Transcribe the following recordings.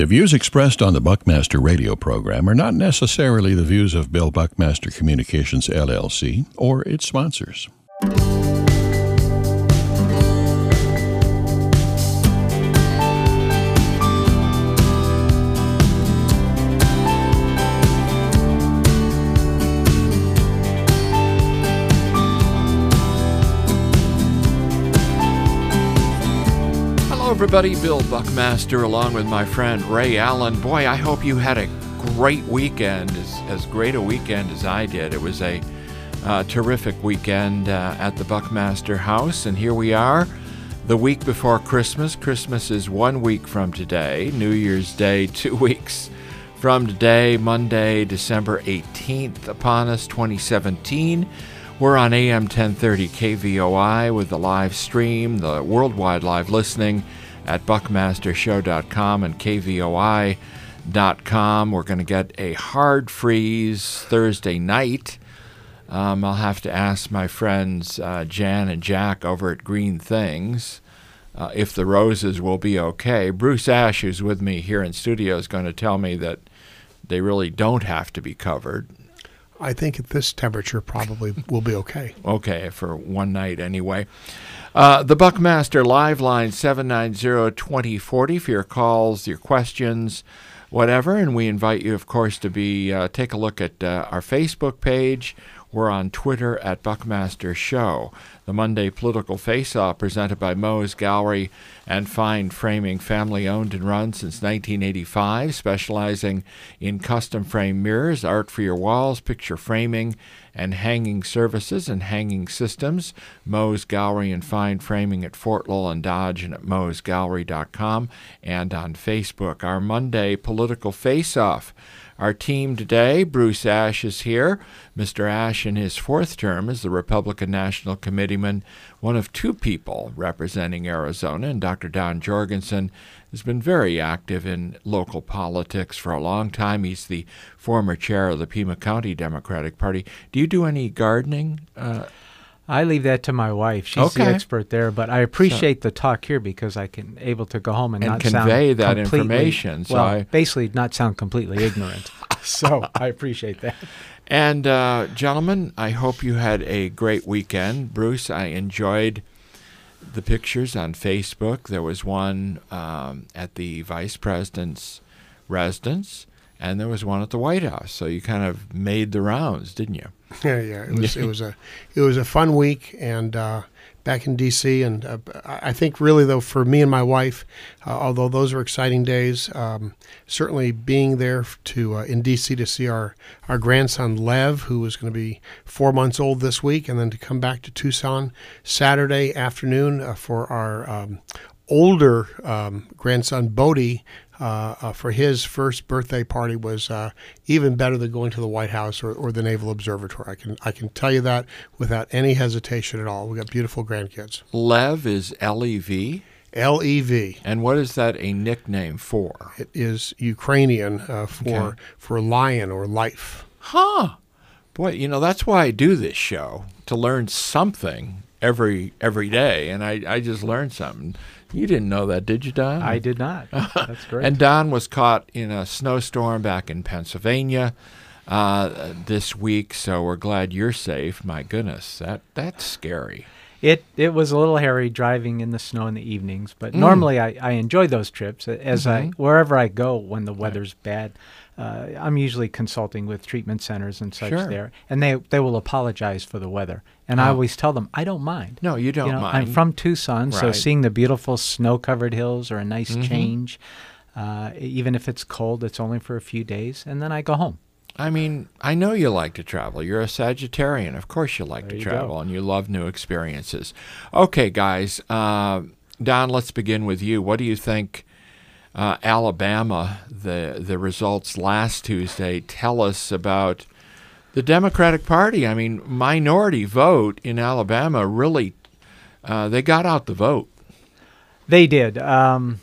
The views expressed on the Buckmaster radio program are not necessarily the views of Bill Buckmaster Communications, LLC, or its sponsors. Everybody, Bill Buckmaster along with my friend Ray Allen. Boy, I hope you had a great weekend, as great a weekend as I did. It was a terrific weekend at the Buckmaster House, and here we are the week before Christmas. Christmas is 1 week from today, New Year's Day 2 weeks from today, Monday, December 18th upon us, 2017. We're on AM 1030 KVOI with the live stream, the worldwide live listening at buckmastershow.com and kvoi.com. We're going to get a hard freeze Thursday night. I'll have to ask my friends Jan and Jack over at Green Things if the roses will be okay. Bruce Ash, who's with me here in studio, is going to tell me that they really don't have to be covered. I think at this temperature probably will be okay. Okay, for one night anyway. The Buckmaster live line 790-2040 for your calls, your questions, whatever. And we invite you, of course, to take a look at our Facebook page. We're on Twitter at Buckmaster Show. The Monday Political Face-Off presented by Moe's Gallery and Fine Framing, family-owned and run since 1985, specializing in custom frame mirrors, art for your walls, picture framing, and hanging services and hanging systems. Moe's Gallery and Fine Framing at Fort Lowell and Dodge and at moesgallery.com and on Facebook. Our Monday Political Face-Off. Our team today, Bruce Ash is here. Mr. Ash, in his fourth term as the Republican National Committeeman, one of two people representing Arizona, and Dr. Don Jorgensen has been very active in local politics for a long time. He's the former chair of the Pima County Democratic Party. Do you do any gardening? I leave that to my wife. She's the expert there, but I appreciate the talk here because I can able to go home and not convey sound that completely, information. So basically not sound completely ignorant. So I appreciate that. And gentlemen, I hope you had a great weekend. Bruce, I enjoyed the pictures on Facebook. There was one at the Vice President's residence, and there was one at the White House. So you kind of made the rounds, didn't you? Yeah. It was a fun week, and back in D.C. And I think really though for me and my wife, although those were exciting days, certainly being there in D.C. to see our grandson Lev, who was going to be 4 months old this week, and then to come back to Tucson Saturday afternoon for our older grandson Bodie. For his first birthday party was even better than going to the White House or the Naval Observatory. I can tell you that without any hesitation at all. We got beautiful grandkids. Lev is L-E-V? L-E-V. And what is that a nickname for? It is Ukrainian for lion or life. Huh. Boy, that's why I do this show, to learn something every day, and I just learned something. You didn't know that, did you, Don? I did not. That's great. And Don was caught in a snowstorm back in Pennsylvania this week, so we're glad you're safe. My goodness, that's scary. It was a little hairy driving in the snow in the evenings, but normally I enjoy those trips. As wherever I go when the weather's bad, I'm usually consulting with treatment centers and such there, and they will apologize for the weather. And I always tell them, I don't mind. No, you don't mind. I'm from Tucson, so seeing the beautiful snow-covered hills are a nice change. Even if it's cold, it's only for a few days, and then I go home. I mean, I know you like to travel. You're a Sagittarian. Of course you like to travel, and you love new experiences. Okay, guys. Don, let's begin with you. What do you think Alabama, the results last Tuesday, tell us about the Democratic Party? I mean, minority vote in Alabama really, they got out the vote. They did, and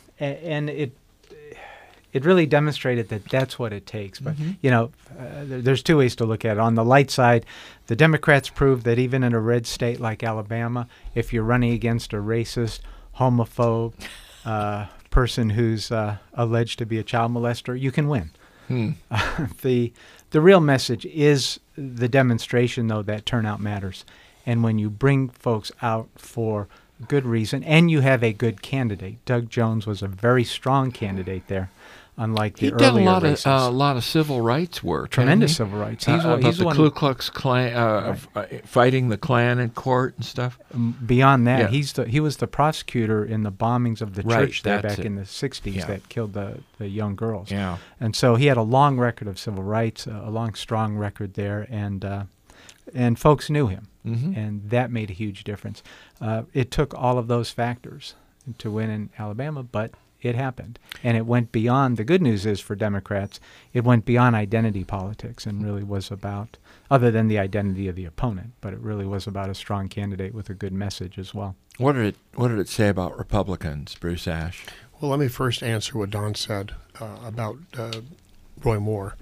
it really demonstrated that that's what it takes. But, there's two ways to look at it. On the light side, the Democrats proved that even in a red state like Alabama, if you're running against a racist, homophobe, person who's alleged to be a child molester, you can win. The real message is the demonstration, though, that turnout matters. And when you bring folks out for good reason and you have a good candidate, Doug Jones was a very strong candidate there, unlike the earlier races. He did a lot of civil rights work. Tremendous civil rights. He's the Ku Klux Klan, fighting the Klan in court and stuff. Beyond that, he was the prosecutor in the bombings of the church there back in the 60s that killed the young girls. Yeah. And so he had a long record of civil rights, a long, strong record there, and folks knew him, and that made a huge difference. It took all of those factors to win in Alabama, but it happened. And it went beyond, the good news is for Democrats, it went beyond identity politics and really was about, other than the identity of the opponent, but it really was about a strong candidate with a good message as well. What did it say about Republicans, Bruce Ash? Well, let me first answer what Don said about Roy Moore.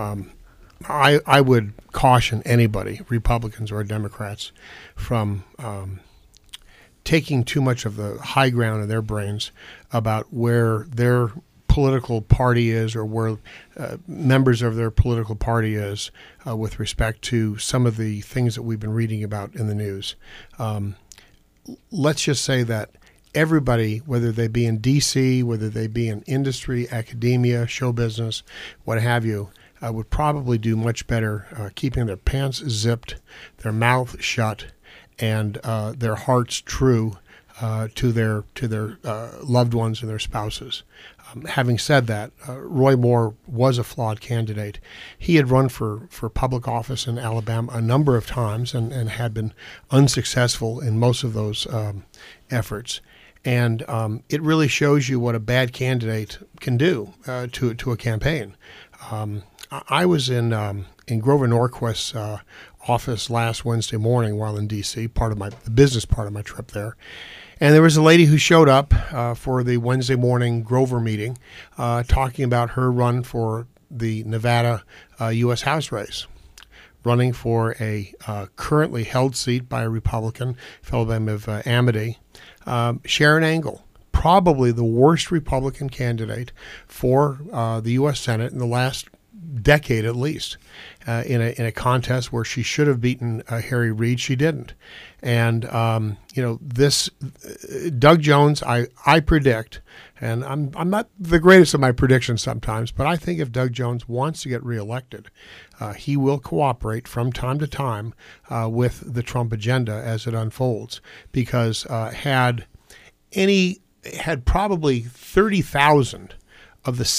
I would caution anybody, Republicans or Democrats, from taking too much of the high ground in their brains about where their political party is or where members of their political party is with respect to some of the things that we've been reading about in the news. Let's just say that everybody, whether they be in D.C., whether they be in industry, academia, show business, what have you, would probably do much better keeping their pants zipped, their mouth shut, and their hearts true to their loved ones and their spouses. Having said that, Roy Moore was a flawed candidate. He had run for public office in Alabama a number of times and had been unsuccessful in most of those efforts. And it really shows you what a bad candidate can do to a campaign. I was in Grover Norquist's office last Wednesday morning while in D.C., the business part of my trip there. And there was a lady who showed up for the Wednesday morning Grover meeting talking about her run for the Nevada U.S. House race, running for a currently held seat by a Republican, a fellow by the name of Amity, Sharon Angle. Probably the worst Republican candidate for the U.S. Senate in the last decade at least, in a contest where she should have beaten Harry Reid. She didn't. And, this Doug Jones, I predict, and I'm not the greatest of my predictions sometimes, but I think if Doug Jones wants to get reelected, he will cooperate from time to time with the Trump agenda as it unfolds, because had probably 30,000 of the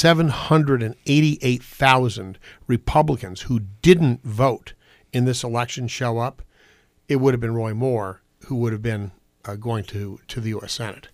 788,000 Republicans who didn't vote in this election show up, it would have been Roy Moore who would have been going to the U.S. Senate.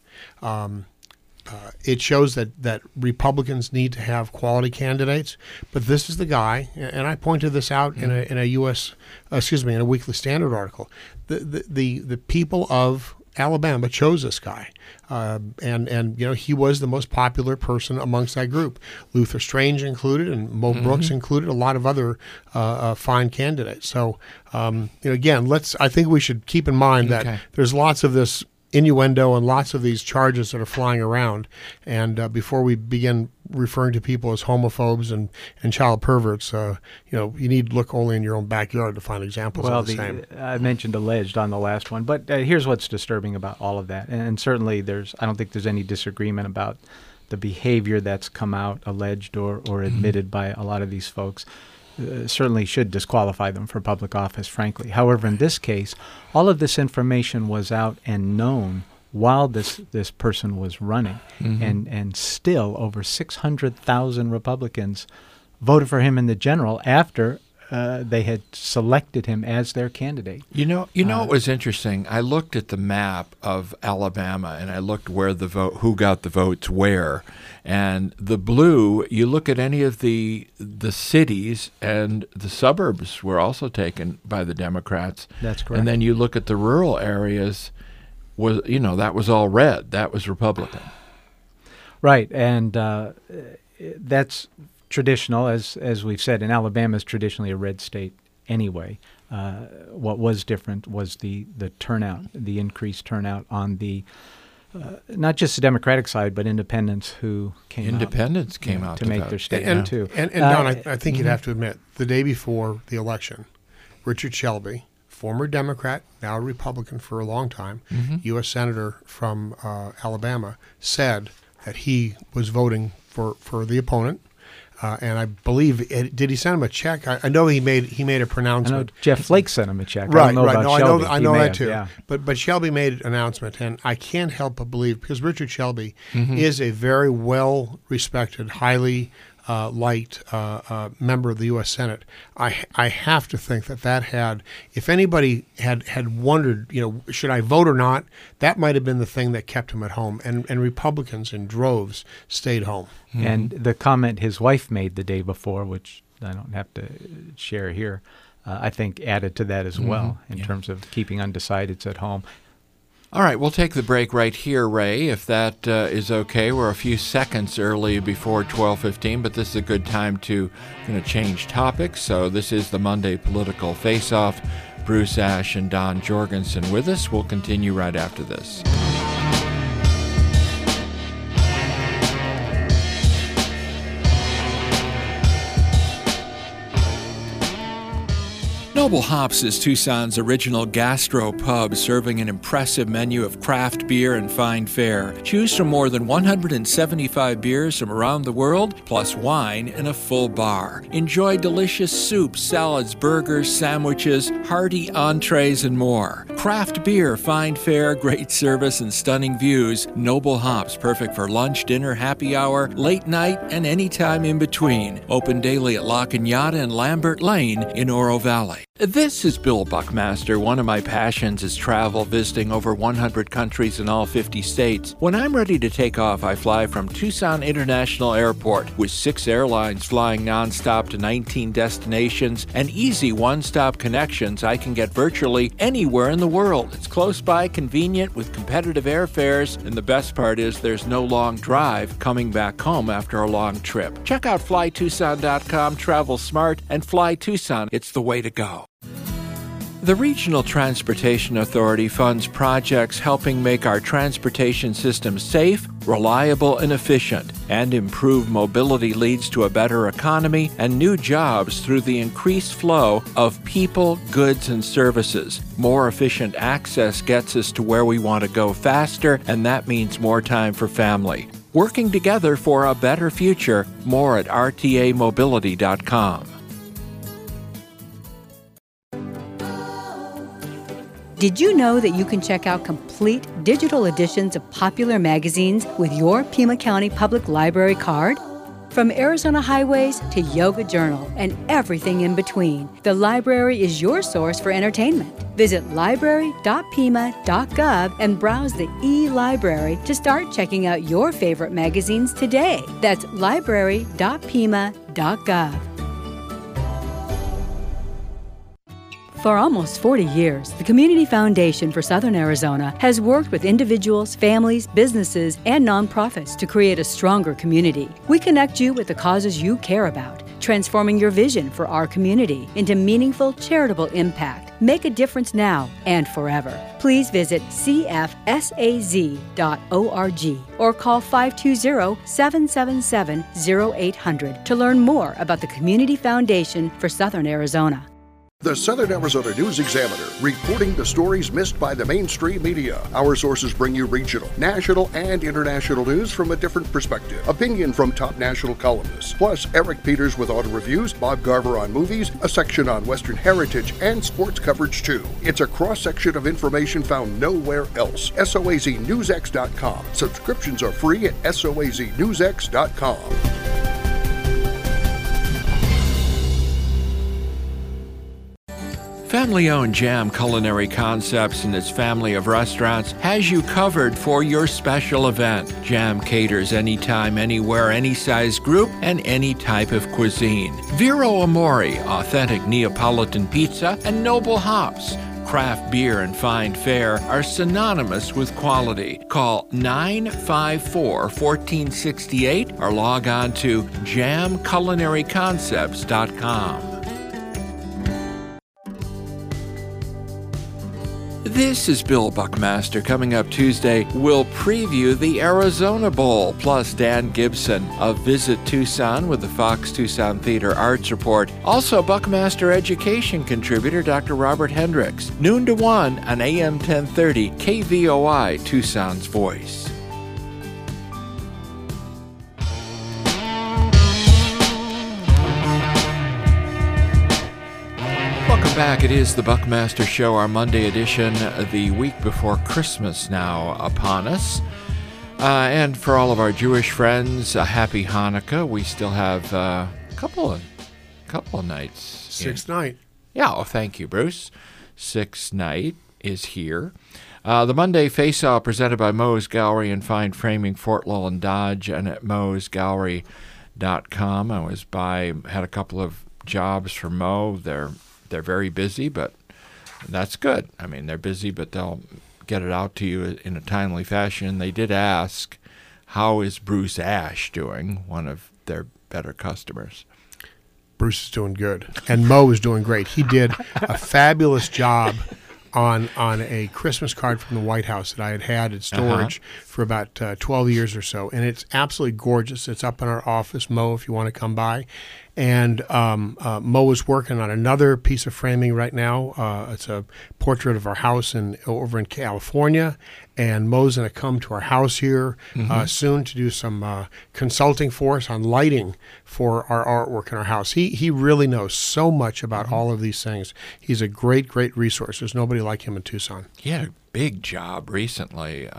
It shows that Republicans need to have quality candidates, but this is the guy, and I pointed this out in a Weekly Standard article. The people of Alabama chose this guy, and he was the most popular person amongst that group. Luther Strange included, and Mo Brooks included, a lot of other fine candidates. So again, I think we should keep in mind that there's lots of this innuendo and lots of these charges that are flying around. And before we begin referring to people as homophobes and child perverts, you need to look only in your own backyard to find examples of the same. I mentioned alleged on the last one, but here's what's disturbing about all of that. And certainly I don't think there's any disagreement about the behavior that's come out, alleged or admitted by a lot of these folks. Certainly should disqualify them for public office, frankly. However, in this case, all of this information was out and known while this person was running, and still over 600,000 Republicans voted for him in the general after they had selected him as their candidate. What was interesting? I looked at the map of Alabama and I looked who got the votes where, and the blue. You look at any of the cities, and the suburbs were also taken by the Democrats. That's correct. And then you look at the rural areas. That was all red. That was Republican. Right, and that's traditional, as we've said, and Alabama is traditionally a red state anyway. What was different was the turnout, the increased turnout on the not just the Democratic side, but independents who came out to make vote. their statement too. And Don, I think you'd have to admit, the day before the election, Richard Shelby, former Democrat, now a Republican for a long time, U.S. Senator from Alabama, said that he was voting for the opponent. And I believe, did he send him a check? I know he made a pronouncement. I know Jeff Flake sent him a check. Right, I don't know about Shelby. I know that have, too. Yeah. But Shelby made an announcement, and I can't help but believe, because Richard Shelby is a very well-respected, highly liked member of the U.S. Senate. I have to think that had, if anybody had wondered, should I vote or not, that might have been the thing that kept him at home. And Republicans in droves stayed home. And the comment his wife made the day before, which I don't have to share here, I think added to that as well in terms of keeping undecideds at home. All right, we'll take the break right here, Ray, if that is okay. We're a few seconds early before 12:15, but this is a good time to change topics. So this is the Monday Political Face-Off. Bruce Ash and Don Jorgensen with us. We'll continue right after this. Noble Hops is Tucson's original gastro pub, serving an impressive menu of craft beer and fine fare. Choose from more than 175 beers from around the world, plus wine in a full bar. Enjoy delicious soups, salads, burgers, sandwiches, hearty entrees, and more. Craft beer, fine fare, great service, and stunning views. Noble Hops, perfect for lunch, dinner, happy hour, late night, and any time in between. Open daily at La Cañada and Lambert Lane in Oro Valley. This is Bill Buckmaster. One of my passions is travel, visiting over 100 countries in all 50 states. When I'm ready to take off, I fly from Tucson International Airport with 6 airlines flying nonstop to 19 destinations and easy one-stop connections. I can get virtually anywhere in the world. It's close by, convenient, with competitive airfares, and the best part is there's no long drive coming back home after a long trip. Check out flytucson.com, travel smart, and fly Tucson. It's the way to go. The Regional Transportation Authority funds projects helping make our transportation system safe, reliable, and efficient, and improved mobility leads to a better economy and new jobs through the increased flow of people, goods, and services. More efficient access gets us to where we want to go faster, and that means more time for family. Working together for a better future. More at rtamobility.com. Did you know that you can check out complete digital editions of popular magazines with your Pima County Public Library card? From Arizona Highways to Yoga Journal and everything in between, the library is your source for entertainment. Visit library.pima.gov and browse the e-library to start checking out your favorite magazines today. That's library.pima.gov. For almost 40 years, the Community Foundation for Southern Arizona has worked with individuals, families, businesses, and nonprofits to create a stronger community. We connect you with the causes you care about, transforming your vision for our community into meaningful, charitable impact. Make a difference now and forever. Please visit cfsaz.org or call 520-777-0800 to learn more about the Community Foundation for Southern Arizona. The Southern Arizona News Examiner, reporting the stories missed by the mainstream media. Our sources bring you regional, national, and international news from a different perspective. Opinion from top national columnists, plus Eric Peters with auto reviews, Bob Garver on movies, a section on Western heritage, and sports coverage too. It's a cross-section of information found nowhere else. SOAZNewsX.com. Subscriptions are free at SOAZNewsX.com. Family-owned Jam Culinary Concepts and its family of restaurants has you covered for your special event. Jam caters anytime, anywhere, any size group, and any type of cuisine. Vero Amore, authentic Neapolitan pizza, and Noble Hops. Craft beer and fine fare are synonymous with quality. Call 954-1468 or log on to jamculinaryconcepts.com. This is Bill Buckmaster. Coming up Tuesday, we'll preview the Arizona Bowl, plus Dan Gibson of Visit Tucson with the Fox Tucson Theater Arts Report. Also, Buckmaster Education contributor Dr. Robert Hendricks. Noon to 1 on AM 1030, KVOI, Tucson's Voice. Welcome back. It is the Buckmaster Show, our Monday edition, the week before Christmas now upon us. And for all of our Jewish friends, a happy Hanukkah. We still have a couple of nights. Sixth night. Yeah, oh, thank you, Bruce. Sixth night is here. The Monday Face-Off presented by Moe's Gallery and Fine Framing, Fort Lawn Dodge, and at moesgallery.com. Had a couple of jobs for Moe. They're very busy, but that's good. I mean, they're busy, but they'll get it out to you in a timely fashion. They did ask, how is Bruce Ash doing, one of their better customers? Bruce is doing good, and Moe is doing great. He did a fabulous job on a Christmas card from the White House that I had in storage for about 12 years or so, and it's absolutely gorgeous. It's up in our office, Moe, if you want to come by. And Moe is working on another piece of framing right now. It's a portrait of our house over in California, and Moe's going to come to our house here soon to do some consulting for us on lighting for our artwork in our house. He really knows so much about all of these things. He's a great, great resource. There's nobody like him in Tucson. He had a big job recently.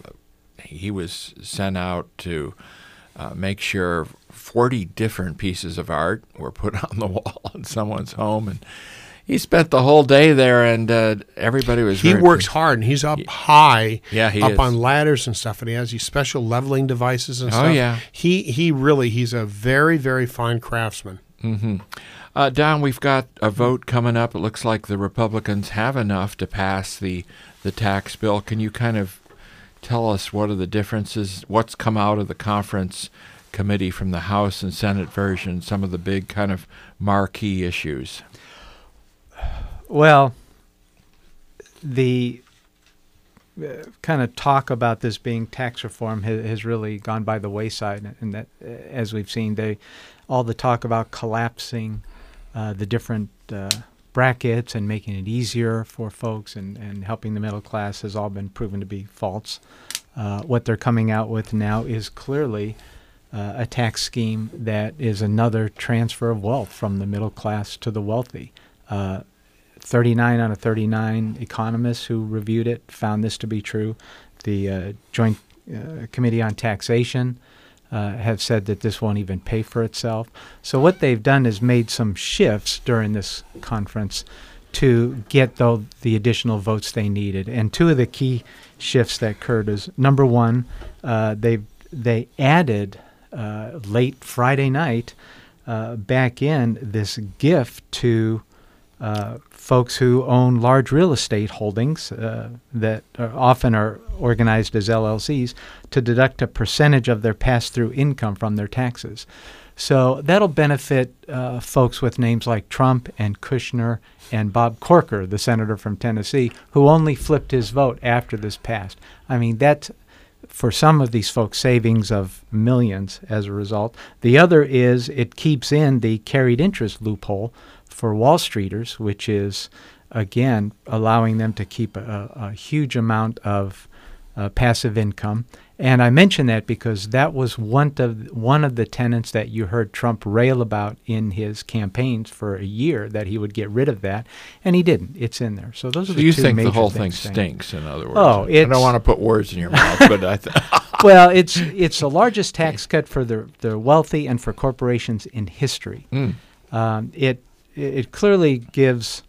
He was sent out to make sure 40 different pieces of art were put on the wall in someone's home, and he spent the whole day there, and everybody was He works hard, and he's up high, up on ladders and stuff, and he has these special leveling devices and stuff. Oh, yeah. He's a very, very fine craftsman. Mm-hmm. Don, we've got a vote coming up. It looks like the Republicans have enough to pass the tax bill. Can you kind of tell us what are the differences, what's come out of the conference committee from the House and Senate version, some of the big kind of marquee issues? Well, the kind of talk about this being tax reform has really gone by the wayside, and that, as we've seen, all the talk about collapsing the different brackets and making it easier for folks and helping the middle class has all been proven to be false. What they're coming out with now is clearly a tax scheme that is another transfer of wealth from the middle class to the wealthy. 39 out of 39 economists who reviewed it found this to be true. The Joint Committee on Taxation have said that this won't even pay for itself. So what they've done is made some shifts during this conference to get the additional votes they needed. And two of the key shifts that occurred is, number one, they added late Friday night back in this gift to folks who own large real estate holdings that often are organized as LLCs to deduct a percentage of their pass-through income from their taxes. So that'll benefit folks with names like Trump and Kushner and Bob Corker, the senator from Tennessee, who only flipped his vote after this passed. I mean, that's, for some of these folks, savings of millions as a result. The other is it keeps in the carried interest loophole for Wall Streeters, which is, again, allowing them to keep a huge amount of passive income. And I mention that because that was one of the tenets that you heard Trump rail about in his campaigns for a year, that he would get rid of that, and he didn't. It's in there. So those are the two major things. You think the whole thing stinks, in other words? Oh, I don't want to put words in your mouth, but well, it's the largest tax cut for the wealthy and for corporations in history. It clearly gives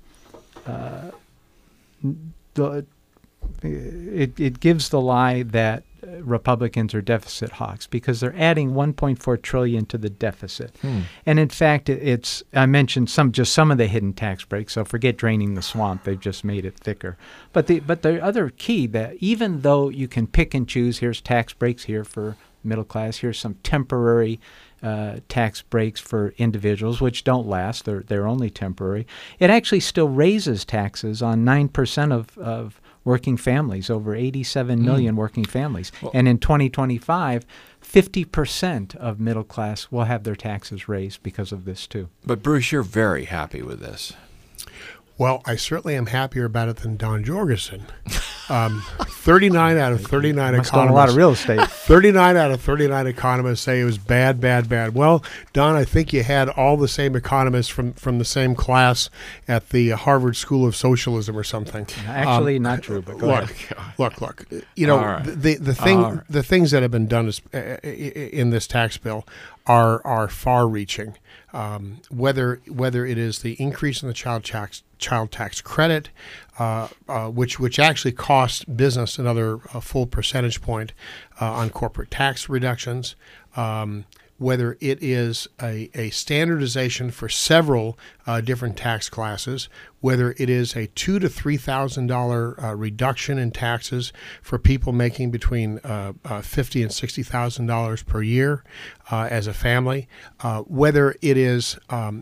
it gives the lie that Republicans are deficit hawks, because they're adding $1.4 trillion to the deficit. And in fact, I mentioned some of the hidden tax breaks. So forget draining the swamp; they've just made it thicker. But the other key, that even though you can pick and choose, here's tax breaks here for middle class, here's some temporary tax breaks for individuals, which don't last. They're only temporary. It actually still raises taxes on 9% of working families, over 87 million working families. Well, and in 2025, 50% of middle class will have their taxes raised because of this too. But Bruce, you're very happy with this. Well, I certainly am happier about it than Don Jorgensen. 39 out of 39 Must own economists. a lot of real estate. 39 out of 39 economists say it was bad, bad, bad. Well, Don, I think you had all the same economists from the same class at the Harvard School of Socialism or something. Actually, not true, but go ahead. Look. You know, All right. the things that have been done in this tax bill are far-reaching. Whether it is the increase in the child tax credit, which actually costs business another full percentage point on corporate tax reductions, whether it is a standardization for several different tax classes, whether it is a $2,000 to $3,000 reduction in taxes for people making between $50,000 and $60,000 per year as a family, whether it is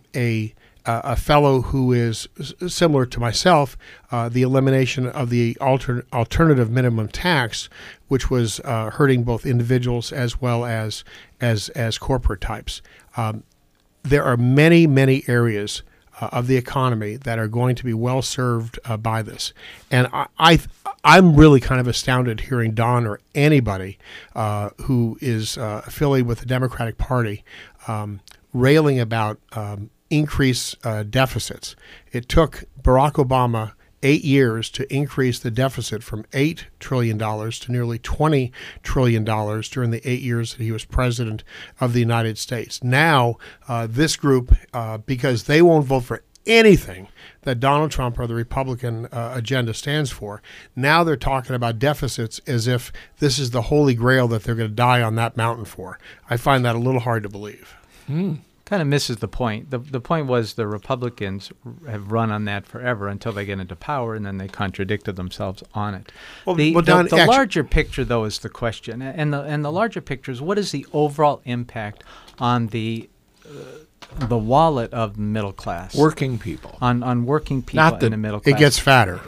a fellow who is similar to myself, the elimination of the alternative minimum tax, which was hurting both individuals as well as corporate types. There are many areas of the economy that are going to be well served by this, and I'm really kind of astounded hearing Don or anybody who is affiliated with the Democratic Party railing about increase deficits. It took Barack Obama 8 years to increase the deficit from $8 trillion to nearly $20 trillion during the 8 years that he was president of the United States. Now, this group, because they won't vote for anything that Donald Trump or the Republican agenda stands for, now they're talking about deficits as if this is the holy grail that they're going to die on that mountain for. I find that a little hard to believe. Kind of misses the point. The point was the Republicans have run on that forever until they get into power, and then they contradicted themselves on it. The larger picture, though, is the question, and the larger picture is what is the overall impact on the wallet of the middle class, Working people. on working people Not in the middle class. It gets fatter.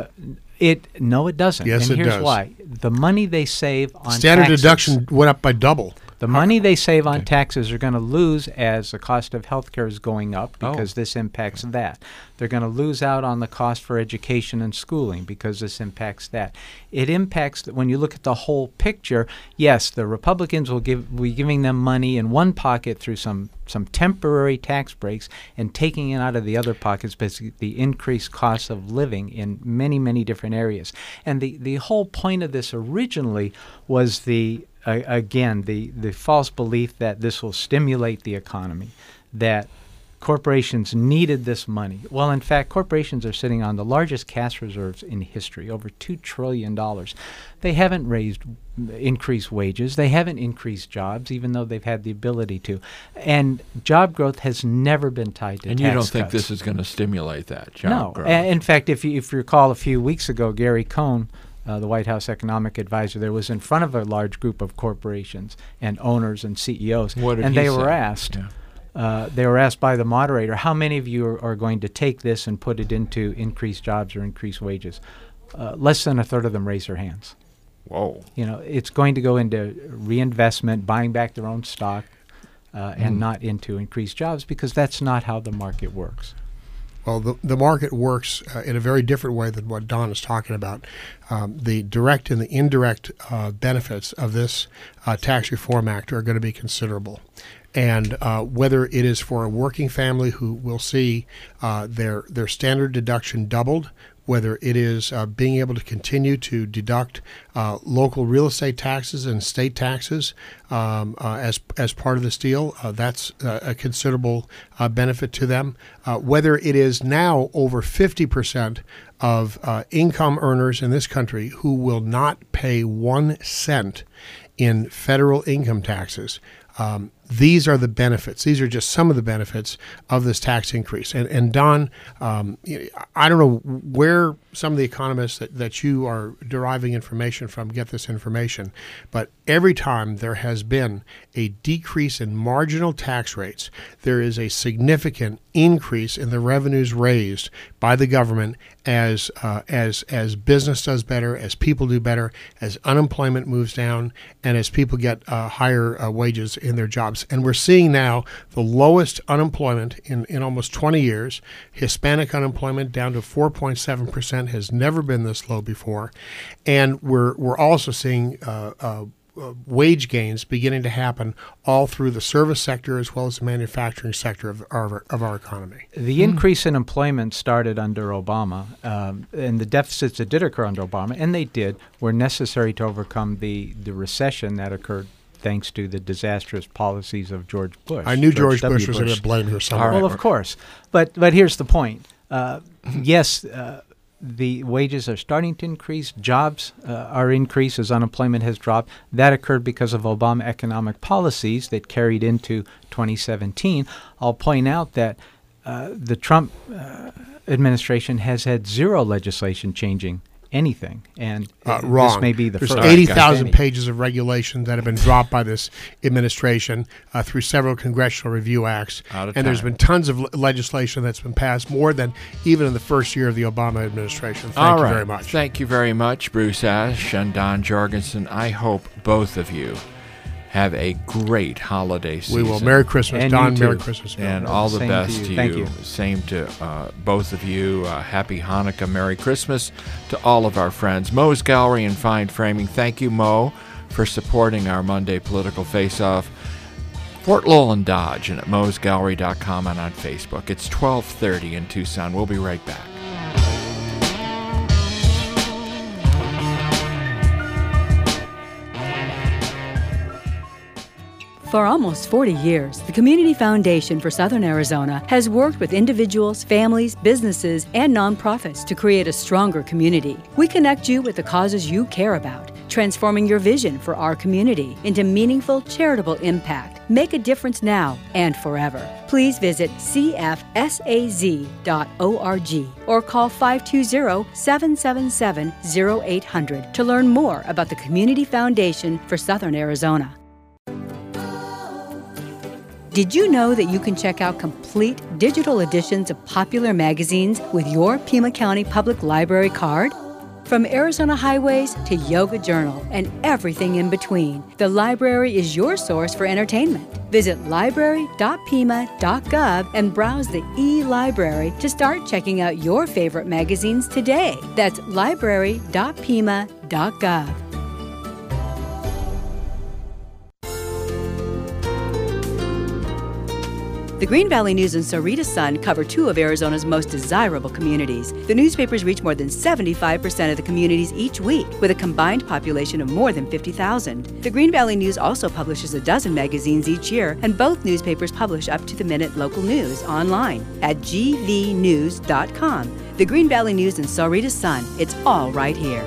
No, it doesn't. Yes, and it here's does. why: the money they save on Standard taxes, deduction went up by double. The money they save on taxes are going to lose as the cost of health care is going up because this impacts that. They're going to lose out on the cost for education and schooling because this impacts that. It impacts, when you look at the whole picture, yes, the Republicans will be giving them money in one pocket through some temporary tax breaks and taking it out of the other pockets because the increased cost of living in many different areas. And the whole point of this originally was the false belief that this will stimulate the economy, that corporations needed this money. Well, in fact, corporations are sitting on the largest cash reserves in history, over $2 trillion. They haven't increased wages. They haven't increased jobs, even though they've had the ability to. And job growth has never been tied to tax cuts. And you don't think this is going to stimulate that job growth? No. In fact, if you recall a few weeks ago, Gary Cohn, the White House economic advisor, there was in front of a large group of corporations and owners and CEOs, and they were asked. Yeah. They were asked by the moderator, how many of you are going to take this and put it into increased jobs or increased wages? Less than a third of them raised their hands. Whoa. It's going to go into reinvestment, buying back their own stock, and not into increased jobs because that's not how the market works. Well, the market works in a very different way than what Don is talking about. The direct and the indirect benefits of this Tax Reform Act are going to be considerable. And whether it is for a working family who will see their standard deduction doubled, whether it is being able to continue to deduct local real estate taxes and state taxes as part of this deal, that's a considerable benefit to them. Whether it is now over 50% of income earners in this country who will not pay 1 cent in federal income taxes, these are the benefits. These are just some of the benefits of this tax increase. And Don, I don't know where some of the economists that you are deriving information from get this information, but every time there has been a decrease in marginal tax rates, there is a significant increase in the revenues raised by the government as business does better, as people do better, as unemployment moves down, and as people get higher wages in their jobs. And we're seeing now the lowest unemployment in almost 20 years. Hispanic unemployment down to 4.7%, has never been this low before. And we're also seeing wage gains beginning to happen all through the service sector as well as the manufacturing sector of our economy. The increase in employment started under Obama, and the deficits that did occur under Obama, and they did, were necessary to overcome the recession that occurred thanks to the disastrous policies of George Bush. I knew George Bush was going to blame here somewhere. Well, of course. But here's the point. Yes, the wages are starting to increase. Jobs are increased as unemployment has dropped. That occurred because of Obama economic policies that carried into 2017. I'll point out that the Trump administration has had zero legislation changing anything, and wrong. This may be the There's first. 80,000 pages of regulation that have been dropped by this administration through several congressional review acts, and there's been tons of legislation that's been passed, more than even in the first year of the Obama administration. Thank you very much. Thank you very much, Bruce Ash and Don Jorgensen. I hope both of you have a great holiday season. We will. Merry Christmas, and Don. Merry Christmas, Bill. And all the Same best to to you. you. Thank you. Same to both of you. Happy Hanukkah, Merry Christmas to all of our friends. Moe's Gallery and Fine Framing. Thank you, Mo, for supporting our Monday Political Face-Off. Fort Lowell and Dodge, and at moesgallery.com and on Facebook. It's 12:30 in Tucson. We'll be right back. For almost 40 years, the Community Foundation for Southern Arizona has worked with individuals, families, businesses, and nonprofits to create a stronger community. We connect you with the causes you care about, transforming your vision for our community into meaningful, charitable impact. Make a difference now and forever. Please visit cfsaz.org or call 520-777-0800 to learn more about the Community Foundation for Southern Arizona. Did you know that you can check out complete digital editions of popular magazines with your Pima County Public Library card? From Arizona Highways to Yoga Journal and everything in between, the library is your source for entertainment. Visit library.pima.gov and browse the e-library to start checking out your favorite magazines today. That's library.pima.gov. The Green Valley News and Sarita Sun cover two of Arizona's most desirable communities. The newspapers reach more than 75% of the communities each week, with a combined population of more than 50,000. The Green Valley News also publishes a dozen magazines each year, and both newspapers publish up-to-the-minute local news online at gvnews.com. The Green Valley News and Sarita Sun, it's all right here.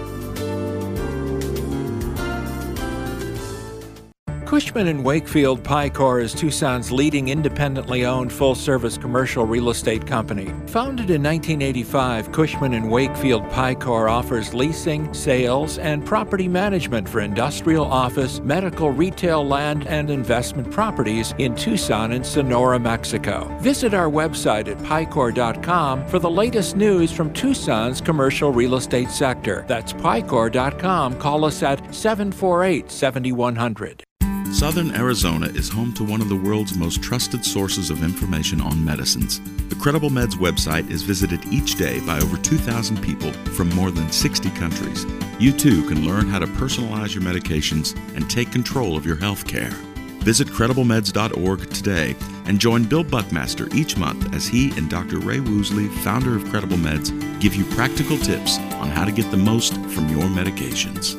Cushman & Wakefield Picor is Tucson's leading independently owned full-service commercial real estate company. Founded in 1985, Cushman & Wakefield Picor offers leasing, sales, and property management for industrial, office, medical, retail, land, and investment properties in Tucson and Sonora, Mexico. Visit our website at picor.com for the latest news from Tucson's commercial real estate sector. That's picor.com. Call us at 748-7100. Southern Arizona is home to one of the world's most trusted sources of information on medicines. The Credible Meds website is visited each day by over 2,000 people from more than 60 countries. You too can learn how to personalize your medications and take control of your health care. Visit CredibleMeds.org today and join Bill Buckmaster each month as he and Dr. Ray Woosley, founder of Credible Meds, give you practical tips on how to get the most from your medications.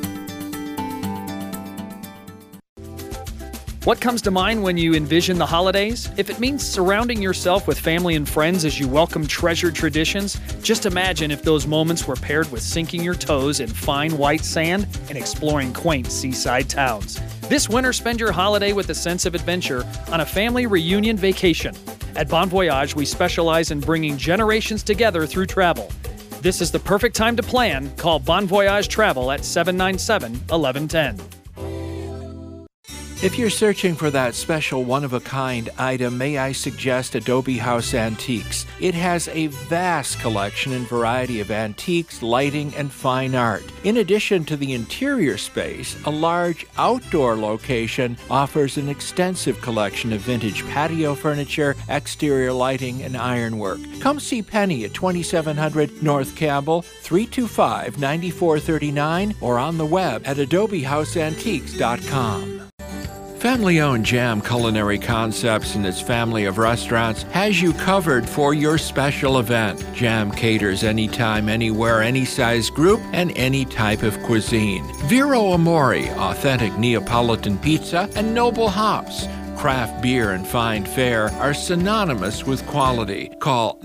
What comes to mind when you envision the holidays? If it means surrounding yourself with family and friends as you welcome treasured traditions, just imagine if those moments were paired with sinking your toes in fine white sand and exploring quaint seaside towns. This winter, spend your holiday with a sense of adventure on a family reunion vacation. At Bon Voyage, we specialize in bringing generations together through travel. This is the perfect time to plan. Call Bon Voyage Travel at 797-1110. If you're searching for that special one-of-a-kind item, may I suggest Adobe House Antiques. It has a vast collection and variety of antiques, lighting, and fine art. In addition to the interior space, a large outdoor location offers an extensive collection of vintage patio furniture, exterior lighting, and ironwork. Come see Penny at 2700 North Campbell, 325-9439, or on the web at adobehouseantiques.com. Family-owned Jam Culinary Concepts and its family of restaurants has you covered for your special event. Jam caters anytime, anywhere, any size group, and any type of cuisine. Vero Amore, authentic Neapolitan pizza, and Noble Hops. Craft beer and fine fare are synonymous with quality. Call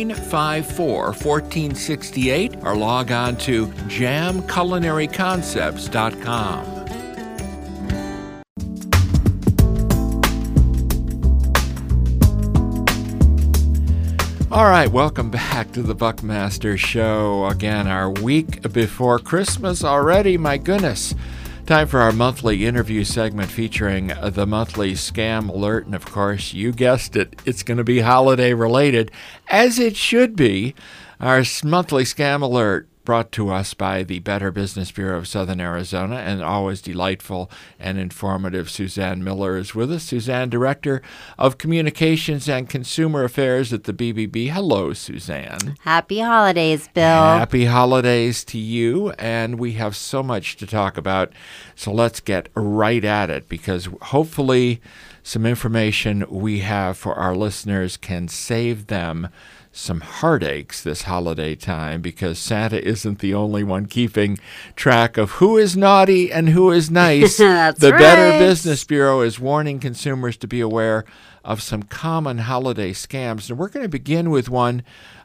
954-1468 or log on to jamculinaryconcepts.com. All right, welcome back to the Buckmaster Show. Again, our week before Christmas already, my goodness. Time for our monthly interview segment featuring the monthly Scam Alert. And of course, you guessed it, it's going to be holiday related, as it should be. Our monthly Scam Alert brought to us by the Better Business Bureau of Southern Arizona, and always delightful and informative Suzanne Miller is with us. Suzanne, Director of Communications and Consumer Affairs at the BBB. Hello, Suzanne. Happy holidays, Bill. Happy holidays to you, and we have so much to talk about, so let's get right at it, because hopefully some information we have for our listeners can save them some heartaches this holiday time, because Santa isn't the only one keeping track of who is naughty and who is nice. That's the right. Better Business Bureau is warning consumers to be aware of some common holiday scams. And we're going to begin with one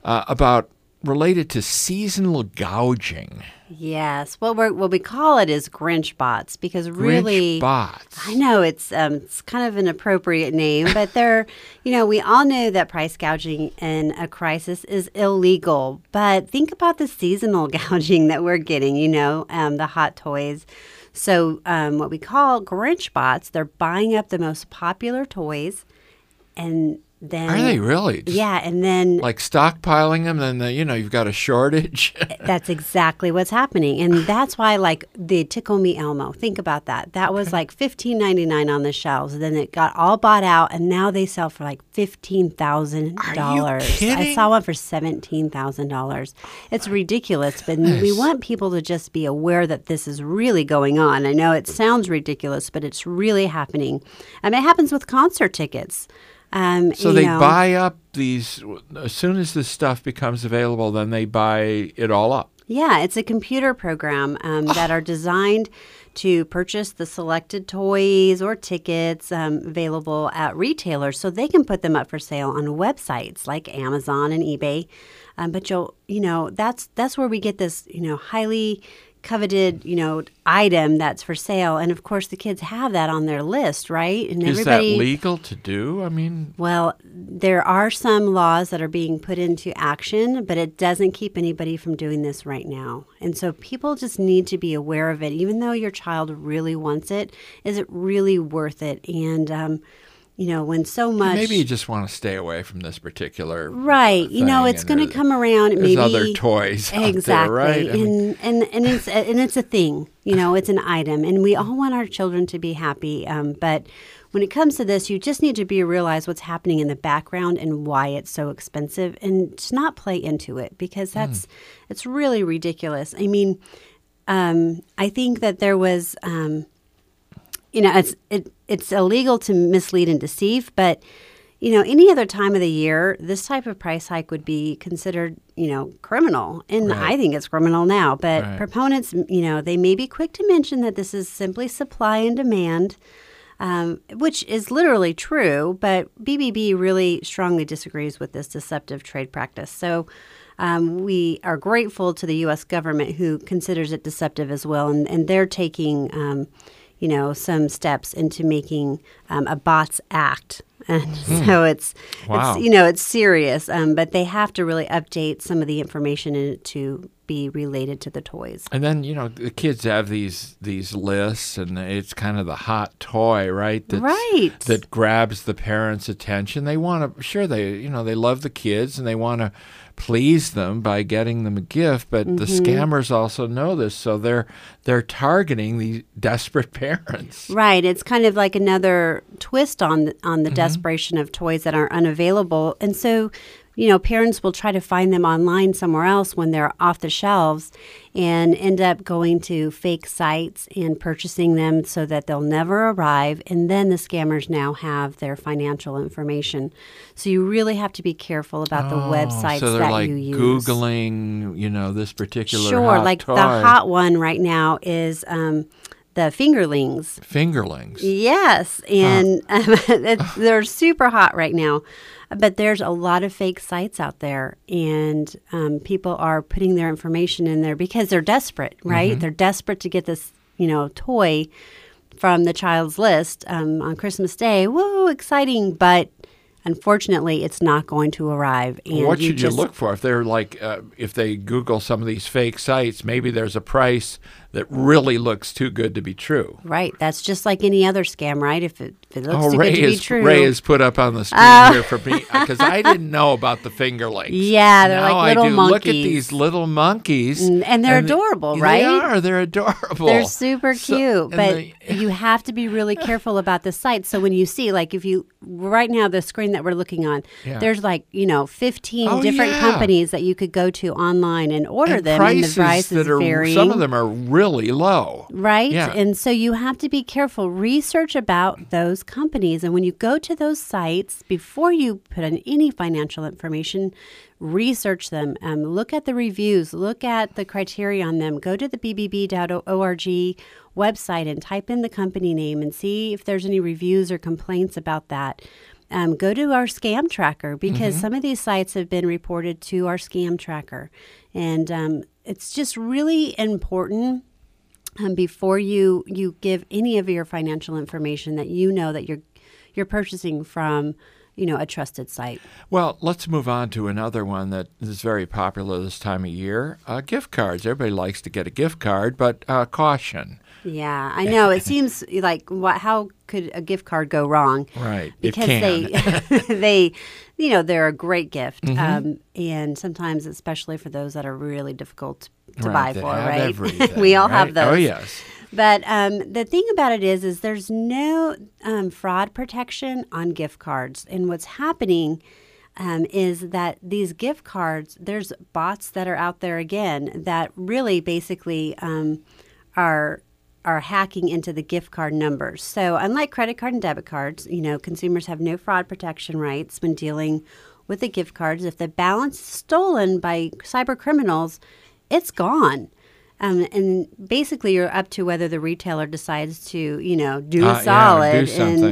related to seasonal gouging. Yes. What we call it is Grinch bots, because really, Grinch bots. I know it's kind of an appropriate name, but they're, we all know that price gouging in a crisis is illegal. But think about the seasonal gouging that we're getting, the hot toys. So what we call Grinch bots, they're buying up the most popular toys, and then are they really? Yeah, and then like stockpiling them, then you've got a shortage. That's exactly what's happening, and that's why, like the Tickle Me Elmo. Think about that. That was like $15.99 on the shelves. Then it got all bought out, and now they sell for like $15,000. Are you kidding? I saw one for $17,000. It's ridiculous, but we want people to just be aware that this is really going on. I know it sounds ridiculous, but it's really happening. It happens with concert tickets. So they buy up these, as soon as this stuff becomes available, then they buy it all up. Yeah, it's a computer program that are designed to purchase the selected toys or tickets available at retailers, so they can put them up for sale on websites like Amazon and eBay. But that's where we get this, highly coveted, item that's for sale. And of course, the kids have that on their list, right? And is that legal to do? Well, there are some laws that are being put into action, but it doesn't keep anybody from doing this right now. And so people just need to be aware of it. Even though your child really wants it, is it really worth it? And, when so much... Maybe you just want to stay away from this particular right. thing, it's going to come around. There's other toys exactly. out there, right? And it's a thing. It's an item, and we all want our children to be happy. But when it comes to this, you just need to realize what's happening in the background and why it's so expensive, and to not play into it, because it's really ridiculous. I think that there was. It's illegal to mislead and deceive, but, any other time of the year, this type of price hike would be considered, criminal. And right. I think it's criminal now. But right. proponents, they may be quick to mention that this is simply supply and demand, which is literally true. But BBB really strongly disagrees with this deceptive trade practice. So we are grateful to the U.S. government, who considers it deceptive as well. And they're taking some steps into making a BOTS Act. And so it's serious, but they have to really update some of the information in it to be related to the toys. And then, the kids have these lists, and it's kind of the hot toy, right? That grabs the parents' attention. They want to, they love the kids, and they want to please them by getting them a gift, but the scammers also know this, so they're targeting these desperate parents. Right. It's kind of like another twist on the desperation of toys that are unavailable. And so, parents will try to find them online somewhere else when they're off the shelves and end up going to fake sites and purchasing them so that they'll never arrive. And then the scammers now have their financial information. So you really have to be careful about the websites so they're that like you use. Googling, this particular Sure, hot like toy. the hot one right now is the fingerlings. Fingerlings. Yes, and they're super hot right now. But there's a lot of fake sites out there, and people are putting their information in there because they're desperate, right? They're desperate to get this, toy from the child's list on Christmas Day. Whoa, exciting! But unfortunately, it's not going to arrive. And what should you look for? If they're if they Google some of these fake sites, maybe there's a price that really looks too good to be true. Right. That's just like any other scam, right? If it looks too good to be true. Ray is put up on the screen here for me because I didn't know about the fingerlings. Yeah, they're like little monkeys. Look at these little monkeys. And they're adorable, right? They are. They're adorable. They're super cute. But you have to be really careful about the site. So when you see, right now, the screen that we're looking on, there's 15 different companies that you could go to online and order them. And the prices varying. Some of them are really low. Right? Yeah. And so you have to be careful. Research about those companies. And when you go to those sites, before you put in any financial information, research them. Look at the reviews. Look at the criteria on them. Go to the bbb.org website and type in the company name and see if there's any reviews or complaints about that. Go to our scam tracker because some of these sites have been reported to our scam tracker. And it's just really important before you give any of your financial information that that you're purchasing from a trusted site. Well, let's move on to another one that is very popular this time of year, gift cards. Everybody likes to get a gift card, but caution. Yeah, I know. It seems like how could a gift card go wrong? Right. Because they're a great gift. And sometimes, especially for those that are really difficult to buy for, right? We all have those. Oh, yes. But the thing about it is there's no fraud protection on gift cards. And what's happening is that these gift cards, there's bots that are out there again that really basically are hacking into the gift card numbers. So unlike credit card and debit cards, consumers have no fraud protection rights when dealing with the gift cards. If the balance is stolen by cyber criminals, it's gone. And basically, you're up to whether the retailer decides to, do solid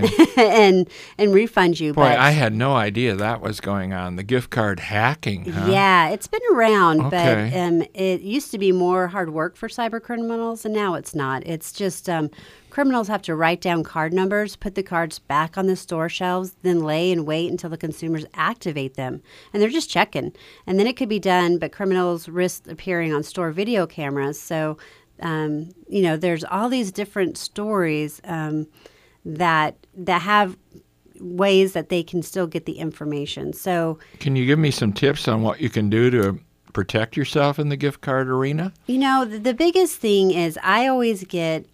and refund you. Boy, I had no idea that was going on. The gift card hacking, huh? Yeah, it's been around, but it used to be more hard work for cyber criminals, and now it's not. It's just criminals have to write down card numbers, put the cards back on the store shelves, then lay and wait until the consumers activate them. And they're just checking. And then it could be done, but criminals risk appearing on store video cameras. So, there's all these different stories that have ways that they can still get the information. So, can you give me some tips on what you can do to protect yourself in the gift card arena? The biggest thing is I always get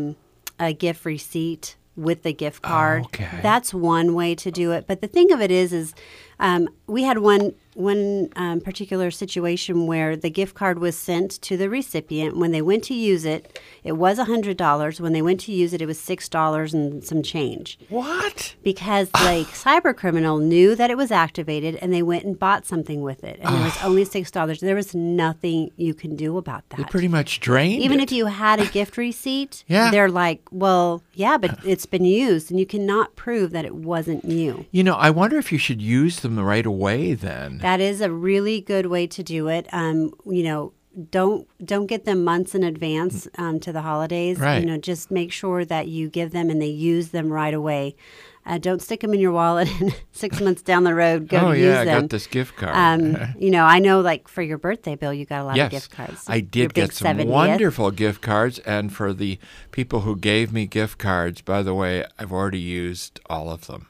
a gift receipt with the gift card. Oh, okay. That's one way to do it. But the thing of it is we had one particular situation where the gift card was sent to the recipient. When they went to use it, it was $100. When they went to use it, it was $6 and some change. What? Because the cyber criminal knew that it was activated, and they went and bought something with it. And it was only $6. There was nothing you can do about that. They pretty much drained Even it. if you had a gift receipt, yeah. They're like, well, yeah, but it's been used, and you cannot prove that it wasn't you. I wonder if you should use them right away then. That is a really good way to do it. don't get them months in advance to the holidays. Right. Just make sure that you give them and they use them right away. Don't stick them in your wallet and 6 months down the road go to use them. I got this gift card. I know, like for your birthday, Bill, you got a lot of gift cards. I did get some 70th. wonderful gift cards. And for the people who gave me gift cards, by the way, I've already used all of them.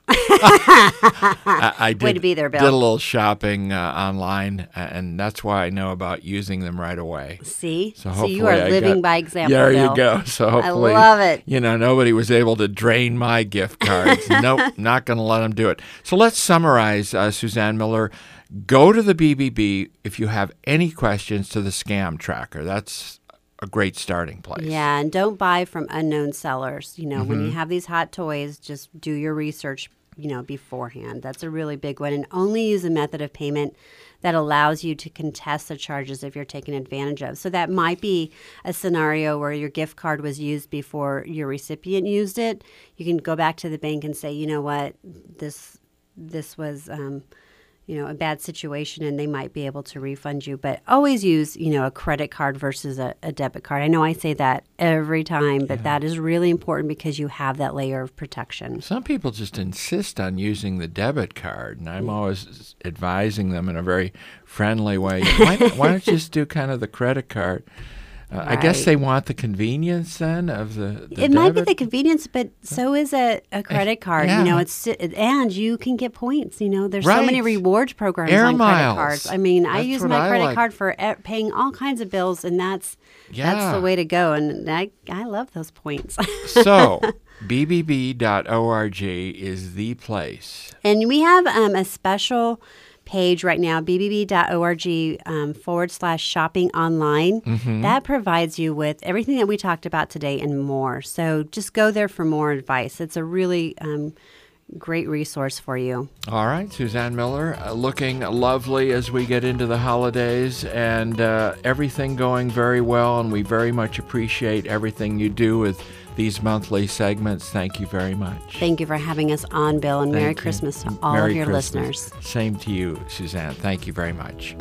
I did, way to be there, Bill. Did a little shopping online, and that's why I know about using them right away. See? So you are living by example, There Bill. you go. So hopefully, I love it. Nobody was able to drain my gift cards. Nope, not going to let them do it. So let's summarize, Suzanne Miller. Go to the BBB if you have any questions to the scam tracker. That's a great starting place. Yeah, and don't buy from unknown sellers. When you have these hot toys, just do your research, beforehand. That's a really big one. And only use a method of payment that allows you to contest the charges if you're taken advantage of. So that might be a scenario where your gift card was used before your recipient used it. You can go back to the bank and say, you know what, this was a bad situation, and they might be able to refund you. But always use, a credit card versus a debit card. I know I say that every time, but that is really important because you have that layer of protection. Some people just insist on using the debit card, and I'm always advising them in a very friendly way. Why don't you just do kind of the credit card? Right. I guess they want the convenience then of the It might be the convenience, but so is a credit card. Yeah. And you can get points. There's Right. so many rewards programs Air on miles. credit cards. I mean, I That's use what my I credit like. card for paying all kinds of bills, and that's the way to go. And I love those points. So, bbb.org is the place. And we have a special page right now, bbb.org /shopping online. That provides you with everything that we talked about today and more. So just go there for more advice. It's a really great resource for you. All right, Suzanne Miller, looking lovely as we get into the holidays, and everything going very well, and we very much appreciate everything you do with these monthly segments. Thank you very much. Thank you for having us on, Bill, and Merry Thank you. Christmas to all Merry of your Christmas. listeners. Same to you, Suzanne. Thank you very much.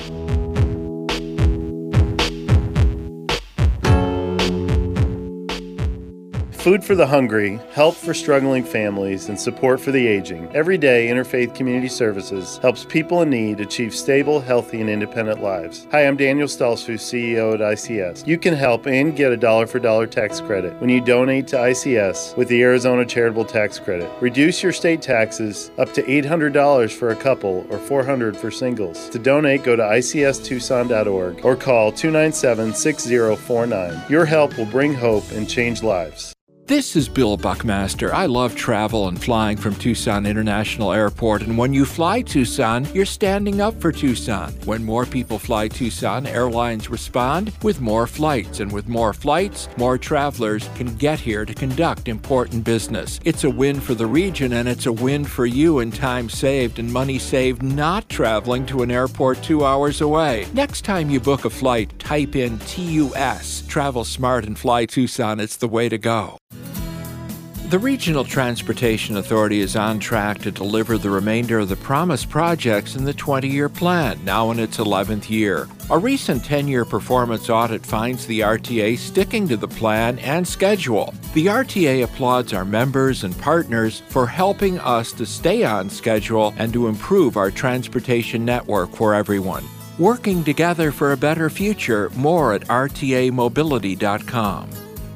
Food for the hungry, help for struggling families, and support for the aging. Every day, Interfaith Community Services helps people in need achieve stable, healthy, and independent lives. Hi, I'm Daniel Stelsfuss, CEO at ICS. You can help and get a dollar-for-dollar tax credit when you donate to ICS with the Arizona Charitable Tax Credit. Reduce your state taxes up to $800 for a couple or $400 for singles. To donate, go to icstucson.org or call 297-6049. Your help will bring hope and change lives. This is Bill Buckmaster. I love travel and flying from Tucson International Airport, and when you fly Tucson, you're standing up for Tucson. When more people fly Tucson, airlines respond with more flights, and with more flights, more travelers can get here to conduct important business. It's a win for the region, and it's a win for you in time saved and money saved not traveling to an airport 2 hours away. Next time you book a flight, type in TUS. Travel smart and fly Tucson. It's the way to go. The Regional Transportation Authority is on track to deliver the remainder of the promised projects in the 20-year plan, now in its 11th year. A recent 10-year performance audit finds the RTA sticking to the plan and schedule. The RTA applauds our members and partners for helping us to stay on schedule and to improve our transportation network for everyone. Working together for a better future, more at rtamobility.com.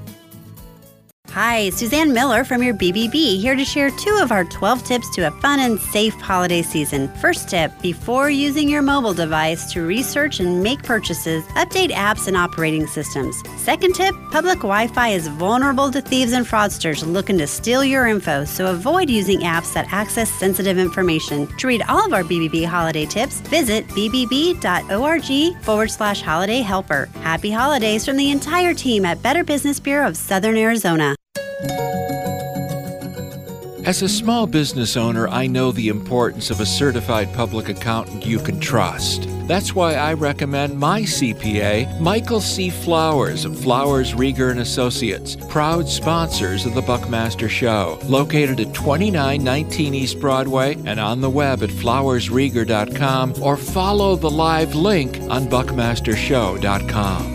Hi, Suzanne Miller from your BBB, here to share 2 of our 12 tips to a fun and safe holiday season. First tip, before using your mobile device to research and make purchases, update apps and operating systems. Second tip, public Wi-Fi is vulnerable to thieves and fraudsters looking to steal your info, so avoid using apps that access sensitive information. To read all of our BBB holiday tips, visit bbb.org /holiday helper. Happy holidays from the entire team at Better Business Bureau of Southern Arizona. As a small business owner, I know the importance of a certified public accountant you can trust. That's why I recommend my CPA, Michael C. Flowers of Flowers, Rieger & Associates, proud sponsors of the Buckmaster Show, located at 2919 East Broadway and on the web at flowersrieger.com, or follow the live link on buckmastershow.com.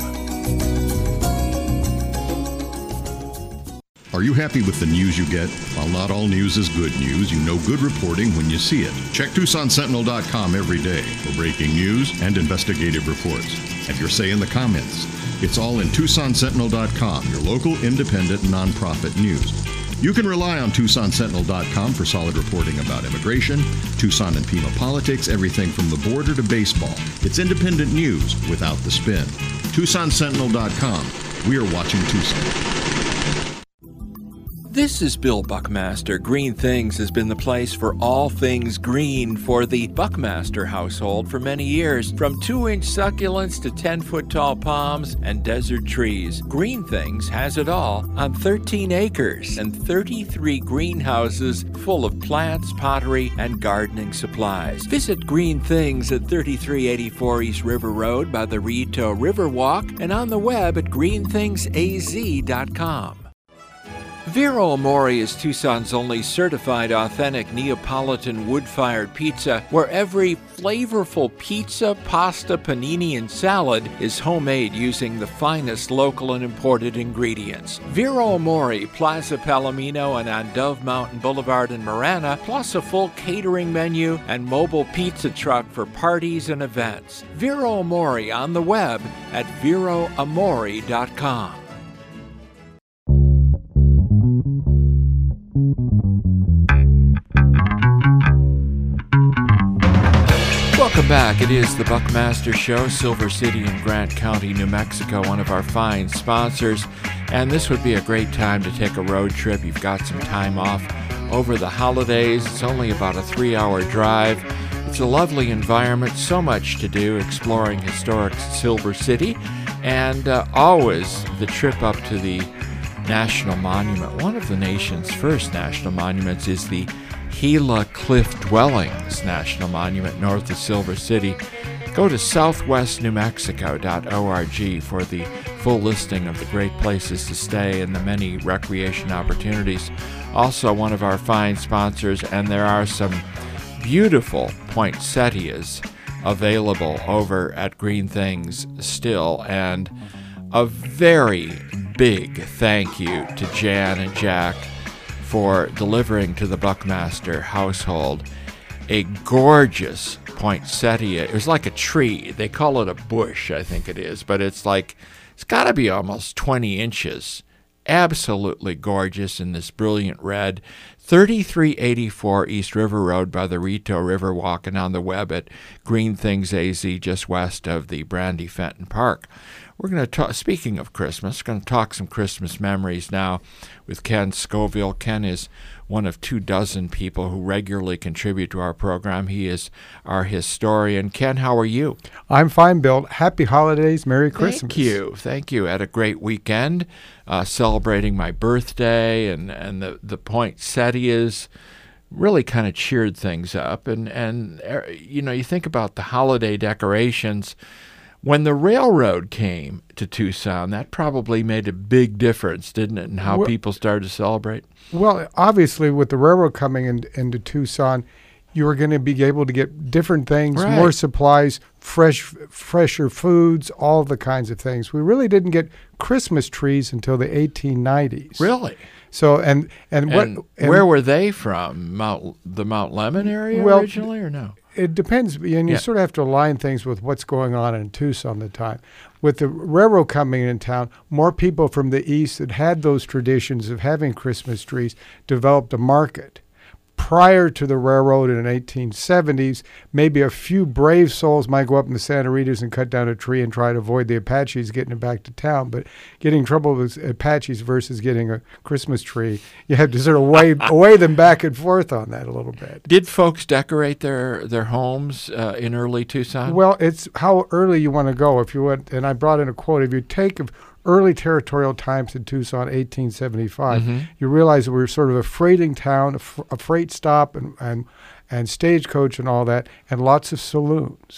Are you happy with the news you get? While not all news is good news, you know good reporting when you see it. Check TucsonSentinel.com every day for breaking news and investigative reports. Have your say in the comments. It's all in TucsonSentinel.com, your local independent nonprofit news. You can rely on TucsonSentinel.com for solid reporting about immigration, Tucson and Pima politics, everything from the border to baseball. It's independent news without the spin. TucsonSentinel.com. We are watching Tucson. This is Bill Buckmaster. Green Things has been the place for all things green for the Buckmaster household for many years. From 2-inch succulents to 10-foot tall palms and desert trees, Green Things has it all on 13 acres and 33 greenhouses full of plants, pottery, and gardening supplies. Visit Green Things at 3384 East River Road by the Rito Riverwalk and on the web at greenthingsaz.com. Vero Amore is Tucson's only certified authentic Neapolitan wood-fired pizza, where every flavorful pizza, pasta, panini, and salad is homemade using the finest local and imported ingredients. Vero Amore, Plaza Palomino, and on Dove Mountain Boulevard in Marana, plus a full catering menu and mobile pizza truck for parties and events. Vero Amore on the web at veroamore.com. Welcome back. It is the Buckmaster Show, Silver City in Grant County, New Mexico, one of our fine sponsors. And this would be a great time to take a road trip. You've got some time off over the holidays. It's only about a 3-hour drive. It's a lovely environment, so much to do, exploring historic Silver City, and always the trip up to the National Monument. One of the nation's first national monuments is the Gila Cliff Dwellings National Monument north of Silver City. Go to southwestnewmexico.org for the full listing of the great places to stay and the many recreation opportunities. Also one of our fine sponsors, and there are some beautiful poinsettias available over at Green Things still, and a very big thank you to Jan and Jack for delivering to the Buckmaster household a gorgeous poinsettia. It was like a tree. They call it a bush, I think it is, but it's got to be almost 20 inches. Absolutely gorgeous in this brilliant red. 3384 East River Road by the Rito Riverwalk, and on the web at Green Things AZ, just west of the Brandy Fenton Park. We're going to talk, speaking of Christmas, going to talk some Christmas memories now with Ken Scoville. Ken is one of 24 people who regularly contribute to our program. He is our historian. Ken, how are you? I'm fine, Bill. Happy holidays. Merry Christmas. Thank you. Thank you. Had a great weekend celebrating my birthday, and the poinsettias really kind of cheered things up. And you know, you think about the holiday decorations. When the railroad came to Tucson, that probably made a big difference, didn't it, in how people started to celebrate? Well, obviously, with the railroad coming into Tucson, you were going to be able to get different things, right, more supplies, fresher foods, all the kinds of things. We really didn't get Christmas trees until the 1890s. Really? So and where were they from? The Mount Lemmon area originally, or no? It depends, and you sort of have to align things with what's going on in Tucson at the time. With the railroad coming in town, more people from the east that had those traditions of having Christmas trees developed a market. Prior to the railroad in the 1870s, maybe a few brave souls might go up in the Santa Ritas and cut down a tree and try to avoid the Apaches getting it back to town. But getting in trouble with Apaches versus getting a Christmas tree, you had to sort of weigh them back and forth on that a little bit. Did folks decorate their homes in early Tucson? Well, it's how early you want to go. If you went, and I brought in a quote, if you take early territorial times in Tucson, 1875, you realize that we were sort of a freighting town, a freight stop and stagecoach and all that, and lots of saloons.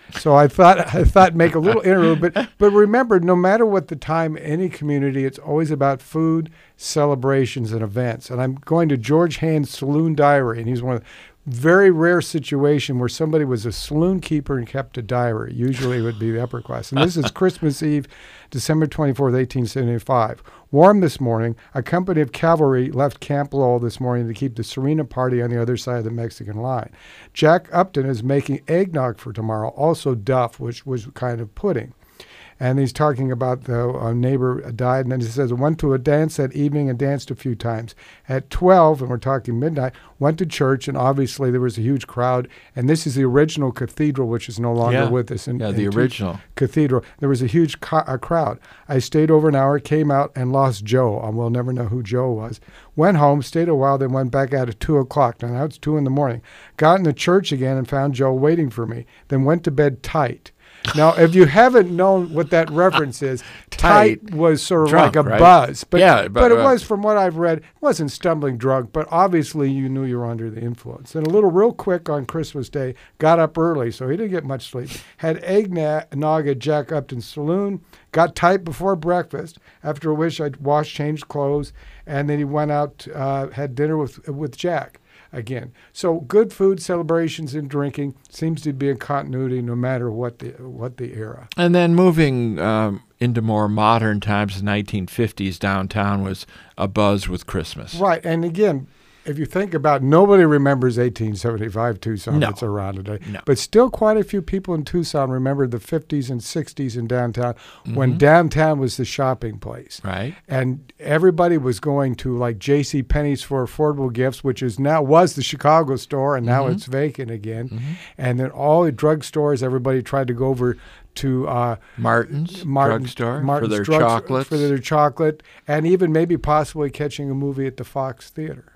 So I thought make a little interlude, but remember, no matter what the time, any community, it's always about food, celebrations, and events. And I'm going to George Hand's Saloon Diary, and he's one of the very rare situation where somebody was a saloon keeper and kept a diary. Usually it would be the upper class. And this is Christmas Eve, December 24th, 1875. Warm this morning, a company of cavalry left Camp Lowell this morning to keep the Serena party on the other side of the Mexican line. Jack Upton is making eggnog for tomorrow, also duff, which was kind of pudding. And he's talking about the neighbor died, and then he says, went to a dance that evening and danced a few times. At 12, and we're talking midnight, went to church, and obviously there was a huge crowd. And this is the original cathedral, which is no longer with us. The original cathedral. There was a huge crowd. I stayed over an hour, came out, and lost Joe. We'll never know who Joe was. Went home, stayed a while, then went back out at 2 o'clock. Now it's 2 in the morning. Got in the church again and found Joe waiting for me. Then went to bed tight. Now, if you haven't known what that reference is, tight was sort of drunk, like a right? buzz. But, yeah, but it was, from what I've read, it wasn't stumbling drunk, but obviously you knew you were under the influence. And a little real quick on Christmas Day, got up early, so he didn't get much sleep. Had eggnog at Jack Upton's Saloon, got tight before breakfast, after which I washed, changed clothes, and then he went out, had dinner with Jack. Again, so good food, celebrations, and drinking seems to be in continuity no matter what the era. And then moving into more modern times, the 1950s, downtown was abuzz with Christmas. Right, and again, if you think about, nobody remembers 1875 Tucson No. that's around today. No. But still quite a few people in Tucson remember the 50s and 60s in downtown, when downtown was the shopping place. Right. And everybody was going to like J.C. Penney's for affordable gifts, which is now was the Chicago store, and now it's vacant again. And then all the drugstores, everybody tried to go over to Martin's drugstore for their chocolates. For their chocolate, and even maybe possibly catching a movie at the Fox Theater.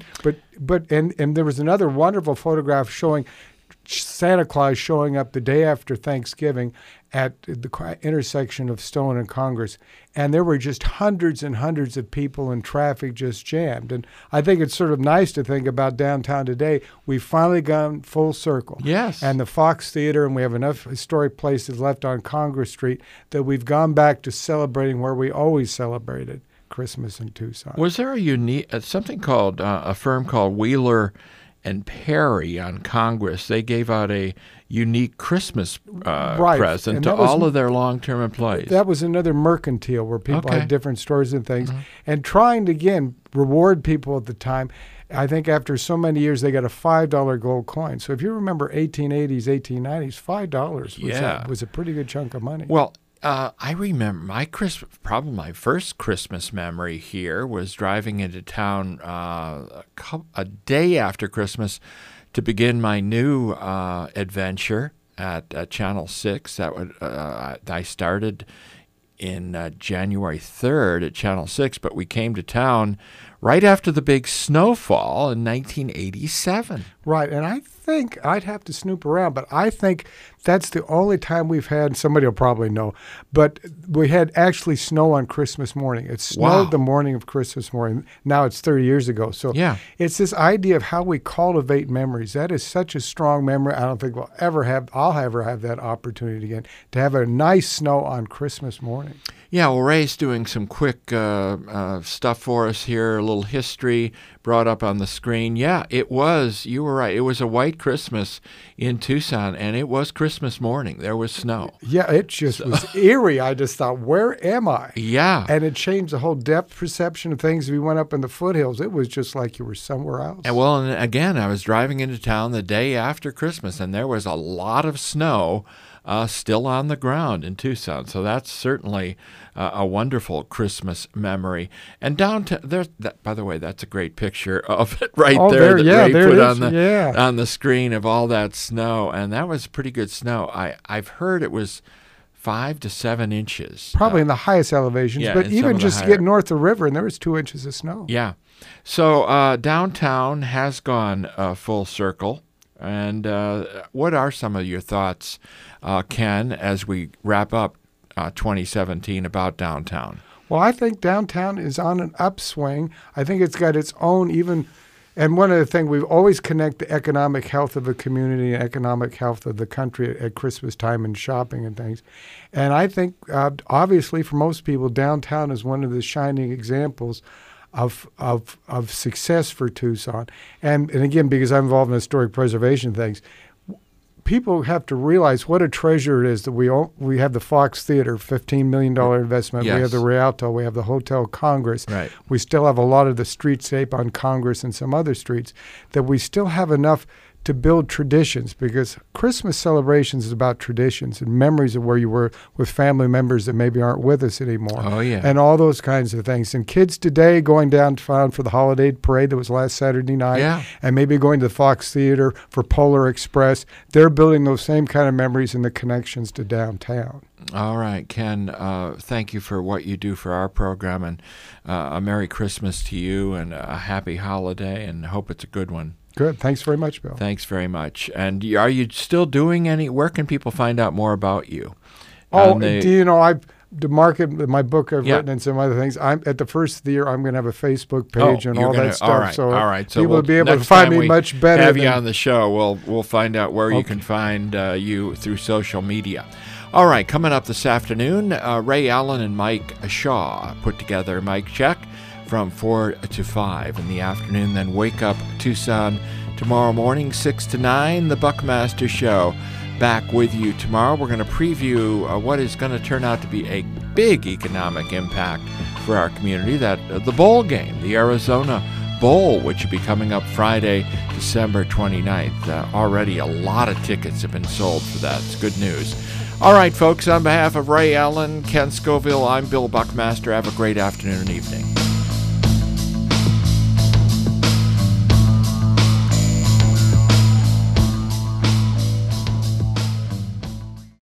But there was another wonderful photograph showing Santa Claus showing up the day after Thanksgiving at the intersection of Stone and Congress, and there were just hundreds and hundreds of people, and traffic just jammed. And I think it's sort of nice to think about downtown today. We've finally gone full circle. Yes. And the Fox Theater, and we have enough historic places left on Congress Street that we've gone back to celebrating where we always celebrated Christmas in Tucson. Was there a unique something called a firm called Wheeler and Perry on Congress? They gave out a unique Christmas present to all of their long-term employees. That was another mercantile where people had different stores and things, and trying to, again, reward people at the time. I think after so many years, they got a $5 gold coin. So if you remember 1880s, 1890s, $5 was a pretty good chunk of money. Well, I remember my first Christmas memory here was driving into town a day after Christmas to begin my new adventure at Channel 6. I started in January 3rd at Channel 6, but we came to town right after the big snowfall in 1987. Right, and I think I'd have to snoop around, but I think that's the only time we've had, somebody will probably know, but we had actually snow on Christmas morning. It snowed the morning of Christmas morning. Now it's 30 years ago. So it's this idea of how we cultivate memories. That is such a strong memory. I don't think I'll ever have that opportunity again, to have a nice snow on Christmas morning. Yeah, well, Ray's doing some quick stuff for us here, a little history brought up on the screen. Yeah, it was. You were right. It was a white Christmas in Tucson, and it was Christmas morning. There was snow. Yeah, it just was eerie. I just thought, where am I? Yeah. And it changed the whole depth perception of things. We went up in the foothills. It was just like you were somewhere else. And again, I was driving into town the day after Christmas, and there was a lot of snow still on the ground in Tucson. So that's certainly a wonderful Christmas memory. And downtown, by the way, that's a great picture of it there that Ray put on the screen of all that snow. And that was pretty good snow. I've heard it was 5 to 7 inches. Probably in the highest elevations, but even just to get north of the river, and there was 2 inches of snow. Yeah. So downtown has gone full circle. And what are some of your thoughts, Ken, as we wrap up 2017 about downtown? Well, I think downtown is on an upswing. I think it's got its own, even And one of the things, we've always connect the economic health of a community and economic health of the country at Christmas time and shopping and things. And I think, obviously, for most people, downtown is one of the shining examples of success for Tucson. And again, because I'm involved in historic preservation things, people have to realize what a treasure it is that we have the Fox Theater, $15 million investment. Yes. We have the Rialto. We have the Hotel Congress. Right. We still have a lot of the streetscape on Congress and some other streets, that we still have enough to build traditions, because Christmas celebrations is about traditions and memories of where you were with family members that maybe aren't with us anymore. Oh, yeah. And all those kinds of things. And kids today going downtown for the holiday parade that was last Saturday night, Yeah. and maybe going to the Fox Theater for Polar Express, they're building those same kind of memories and the connections to downtown. All right, Ken, thank you for what you do for our program, and a Merry Christmas to you, and a happy holiday, and hope it's a good one. Good. Thanks very much, Bill. Thanks very much. And are you still doing where can people find out more about you? To market my book I've Yeah. written and some other things. I'm at the first of the year. I'm going to have a Facebook page and all that stuff. All right, so all right. So people will be able to next find time me we much better. Have you on the show? We'll find out where you can find you through social media. All right, coming up this afternoon, Ray Allen and Mike Shaw put together Mike Check from 4 to 5 in the afternoon. Then Wake Up Tucson tomorrow morning, 6 to 9, the Buckmaster Show. Back with you tomorrow. We're going to preview what is going to turn out to be a big economic impact for our community, that the bowl game, the Arizona Bowl, which will be coming up Friday, December 29th. Already a lot of tickets have been sold for that. It's good news. All right, folks, on behalf of Ray Allen, Ken Scoville, I'm Bill Buckmaster. Have a great afternoon and evening.